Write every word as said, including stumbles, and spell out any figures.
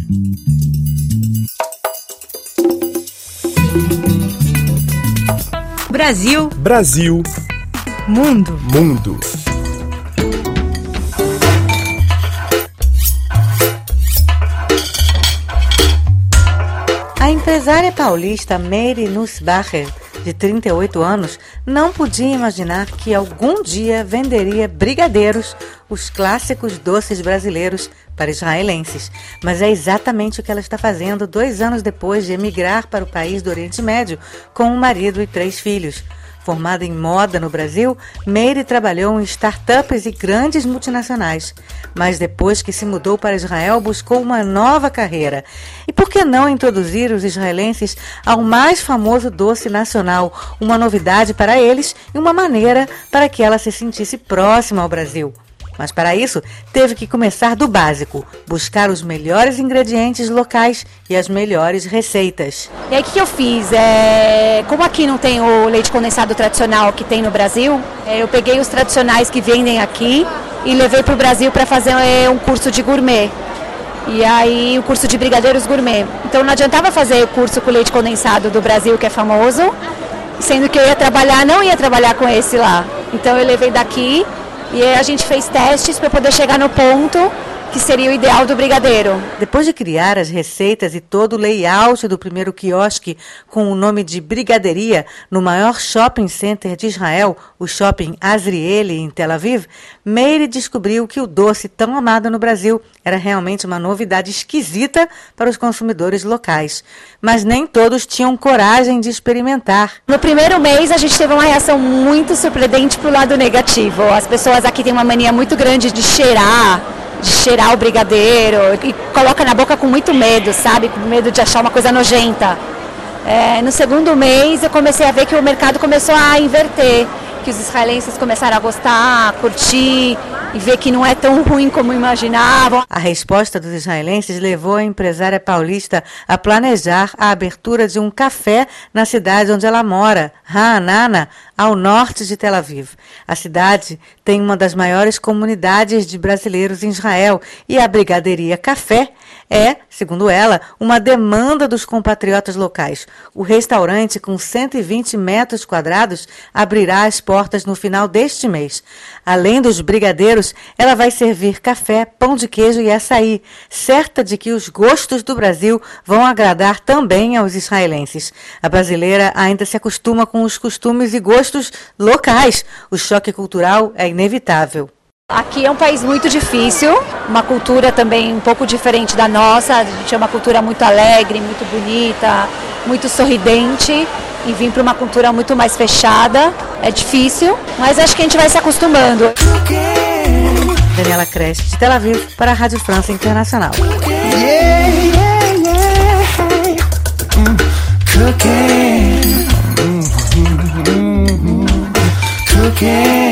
Brasil. Brasil. Mundo. Mundo. A empresária paulista Meire Nussbacher, de trinta e oito anos, não podia imaginar que algum dia venderia brigadeiros, os clássicos doces brasileiros, para israelenses. Mas é exatamente o que ela está fazendo dois anos depois de emigrar para o país do Oriente Médio com um marido e três filhos. Formada em moda no Brasil, Meire trabalhou em startups e grandes multinacionais. Mas depois que se mudou para Israel, buscou uma nova carreira. E por que não introduzir os israelenses ao mais famoso doce nacional, uma novidade para eles e uma maneira para que ela se sentisse próxima ao Brasil? Mas para isso, teve que começar do básico, buscar os melhores ingredientes locais e as melhores receitas. E aí o que, que eu fiz? É, como aqui não tem o leite condensado tradicional que tem no Brasil, é, eu peguei os tradicionais que vendem aqui e levei para o Brasil para fazer é, um curso de gourmet. E aí o curso de brigadeiros gourmet. Então não adiantava fazer o curso com leite condensado do Brasil, que é famoso, sendo que eu ia trabalhar, não ia trabalhar com esse lá. Então eu levei daqui. E aí a gente fez testes para poder chegar no ponto que seria o ideal do brigadeiro. Depois de criar as receitas e todo o layout do primeiro quiosque com o nome de Brigaderia no maior shopping center de Israel, o Shopping Azrieli, em Tel Aviv, Meire descobriu que o doce tão amado no Brasil era realmente uma novidade esquisita para os consumidores locais. Mas nem todos tinham coragem de experimentar. No primeiro mês a gente teve uma reação muito surpreendente para o lado negativo. As pessoas aqui têm uma mania muito grande de cheirar, de cheirar o brigadeiro e coloca na boca com muito medo, sabe? Com medo de achar uma coisa nojenta. É, no segundo mês eu comecei a ver que o mercado começou a inverter, que os israelenses começaram a gostar, a curtir e ver que não é tão ruim como imaginavam. A resposta dos israelenses levou a empresária paulista a planejar a abertura de um café na cidade onde ela mora, Ra'anana, ao norte de Tel Aviv. A cidade tem uma das maiores comunidades de brasileiros em Israel e a Brigaderia Café é, segundo ela, uma demanda dos compatriotas locais. O restaurante, com cento e vinte metros quadrados, abrirá as portas no final deste mês. Além dos brigadeiros, ela vai servir café, pão de queijo e açaí, certa de que os gostos do Brasil vão agradar também aos israelenses. A brasileira ainda se acostuma com os costumes e gostos locais. O choque cultural é inevitável. Aqui é um país muito difícil, uma cultura também um pouco diferente da nossa. A gente é uma cultura muito alegre, muito bonita, muito sorridente. E vir para uma cultura muito mais fechada é difícil, mas acho que a gente vai se acostumando. Daniela Cresce, de Tel Aviv, para a Rádio França Internacional. Yeah, yeah, yeah. Mm, cooking. Mm, mm, mm, mm, cooking.